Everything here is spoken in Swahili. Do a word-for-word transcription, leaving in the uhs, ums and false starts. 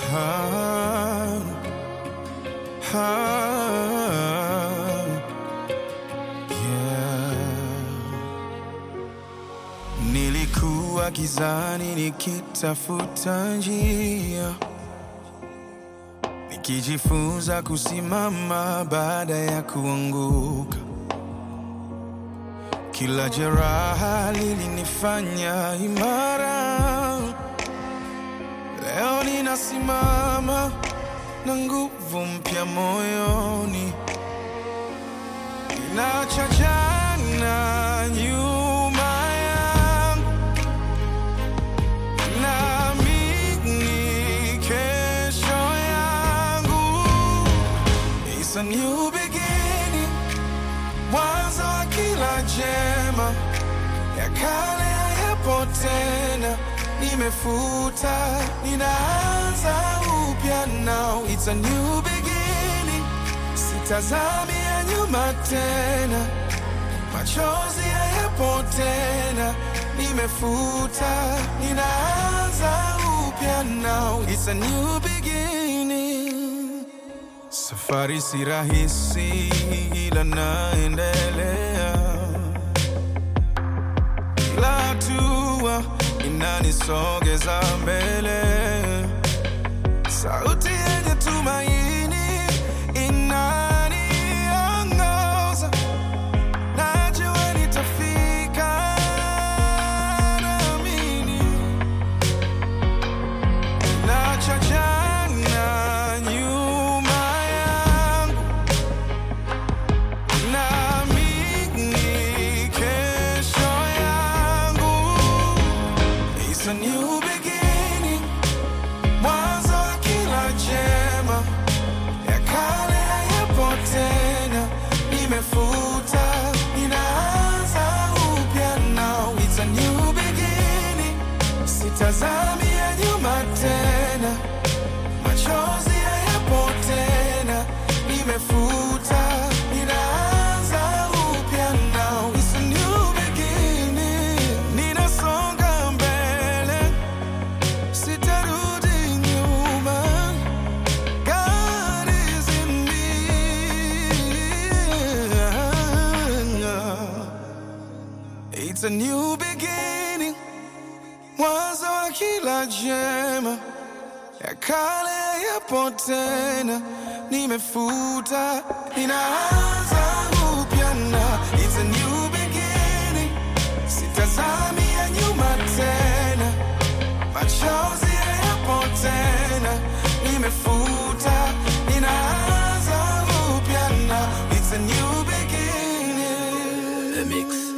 Ah, ah, yeah. Nilikuwa gizani nikitafuta njia, nikijifunza kusimama baada ya kuanguka. Kila jeraha lilinifanya imara. Leo ninasimama na nguvu mpya moyoni. Ninaacha jana nyuma yangu, naamini kesho yangu. It's a new beginning, mwanzo wa kila jema. Ya kale hayapo tena, nimefuta, ninaanza upya now. It's a new beginning, sitazami ya nyuma tena. Machozi hayapo tena, nimefuta, ninaanza upya now. It's a new beginning. Safari si rahisi ila naendelea. Kila hatua inanisogeza mbele. Sauti yenye tumaini inaniongoza. Najua nitafika, naamini. Naacha jana nyuma yangu, naamini kesho yangu. It's a new beginning, mwanzo wa kila jema. Ya kale hayapo tena, nimefuta, ninaanza upya now. It's a new beginning, sitazami ya nyuma tena. Machozi hayapo tena, nimefuta, ninaanza upya now. It's a new beginning, ninasonga mbele, sitarudi nyuma. God is in me. It's a new beginning, mwanzo wa kila jema. Ya kale hayapo tena, nimefuta, ninaanza upya na. It's a new beginning, sitazami ya nyuma tena. Machozi hayapo tena, nimefuta, ninaanza upya na. It's a new beginning. The Mix.